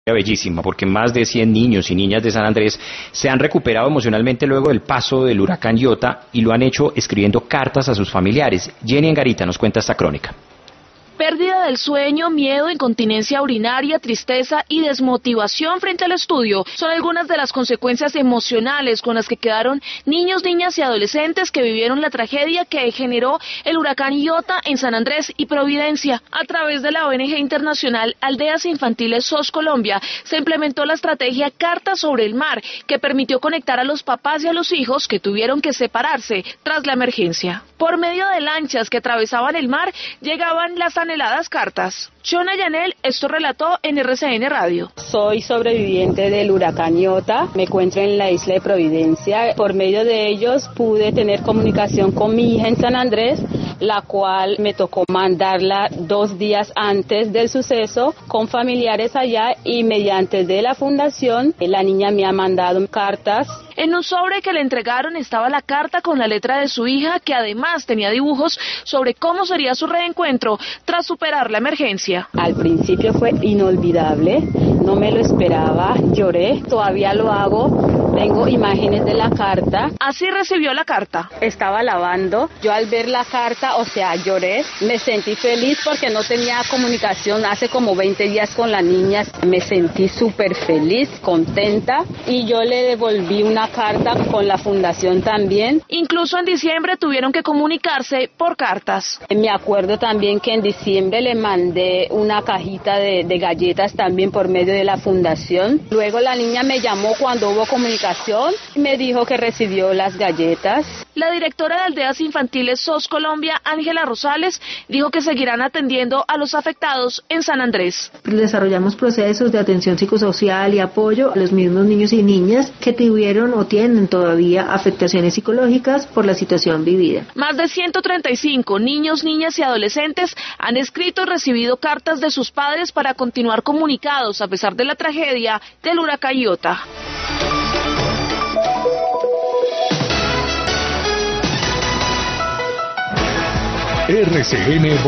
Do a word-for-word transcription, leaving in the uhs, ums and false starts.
Bellísima, porque más de cien niños y niñas de San Andrés se han recuperado emocionalmente luego del paso del huracán Iota y lo han hecho escribiendo cartas a sus familiares. Jenny Angarita nos cuenta esta crónica. Pérdida del sueño, miedo, incontinencia urinaria, tristeza y desmotivación frente al estudio son algunas de las consecuencias emocionales con las que quedaron niños, niñas y adolescentes que vivieron la tragedia que generó el huracán Iota en San Andrés y Providencia. A través de la O N G internacional Aldeas Infantiles S O S Colombia se implementó la estrategia Cartas sobre el Mar, que permitió conectar a los papás y a los hijos que tuvieron que separarse tras la emergencia. Por medio de lanchas que atravesaban el mar, llegaban las anheladas cartas. Chona Yanel esto relató en R C N Radio. Soy sobreviviente del huracán Iota, me encuentro en la isla de Providencia. Por medio de ellos pude tener comunicación con mi hija en San Andrés, la cual me tocó mandarla dos días antes del suceso con familiares allá, y mediante de la fundación la niña me ha mandado cartas. En un sobre que le entregaron estaba la carta con la letra de su hija, que además tenía dibujos sobre cómo sería su reencuentro tras superar la emergencia. Al principio fue inolvidable, no me lo esperaba, lloré, todavía lo hago, tengo imágenes de la carta. Así recibió la carta. Estaba lavando, yo al ver la carta, o sea, lloré, me sentí feliz porque no tenía comunicación hace como veinte días con la niña, me sentí súper feliz, contenta, y yo le devolví una carta con la fundación también. Incluso en diciembre tuvieron que comunicarse por cartas. Me acuerdo también que en diciembre le mandé una cajita de, de galletas también por medio de la fundación. Luego la niña me llamó cuando hubo comunicación y me dijo que recibió las galletas. La directora de Aldeas Infantiles S O S Colombia, Ángela Rosales, dijo que seguirán atendiendo a los afectados en San Andrés. Desarrollamos procesos de atención psicosocial y apoyo a los mismos niños y niñas que tuvieron o tienen todavía afectaciones psicológicas por la situación vivida. Más de ciento treinta y cinco niños, niñas y adolescentes han escrito y recibido cartas de sus padres para continuar comunicados a pesar de la tragedia del huracán Iota. R C N